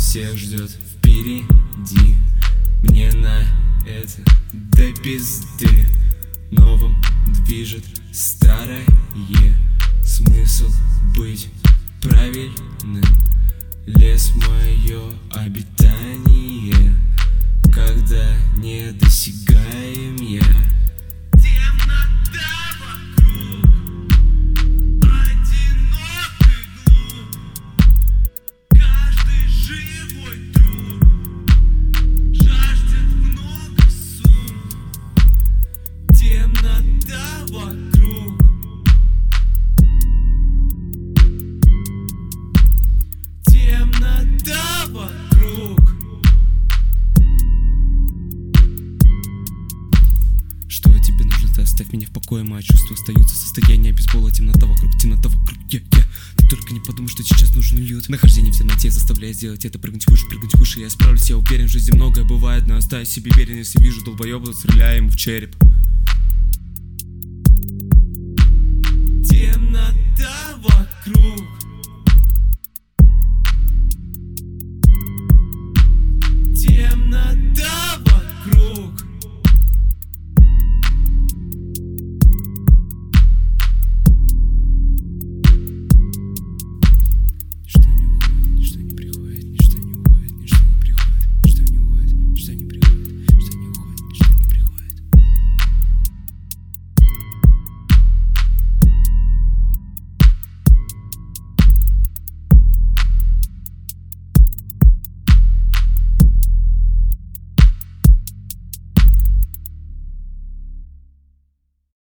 всех ждет впереди. Мне на это до пизды. Новым движет старое. Смысл быть правильным. Лес мое обитание, когда не досягаем я. Темнота вокруг, одинок и глуп. Каждый живой труп жаждет много сум. Темнота вокруг, темнота вокруг. Что тебе нужно, ты оставь меня в покое. Мои чувства остаются в состоянии бейсбола. Темнота вокруг, Ты только не подумай, что сейчас нужен лют. Нахождение в темноте заставляет сделать это. Прыгнуть выше, я справлюсь, я уверен. В жизни многое бывает, но оставь себе верен. Если вижу долбоеба, то стреляю ему в череп.